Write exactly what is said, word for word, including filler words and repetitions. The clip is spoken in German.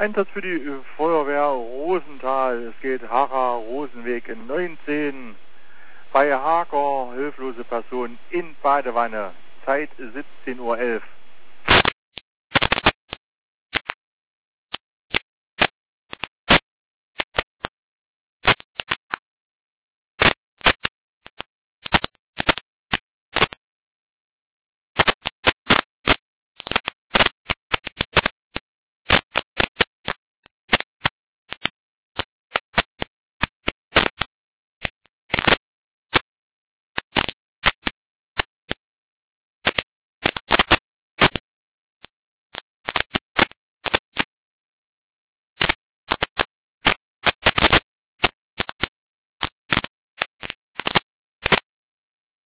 Einsatz für die Feuerwehr Rosenthal. Es geht Harra, Rosenweg in neunzehn. Bei Hager, hilflose Person in Badewanne. Zeit siebzehn Uhr elf.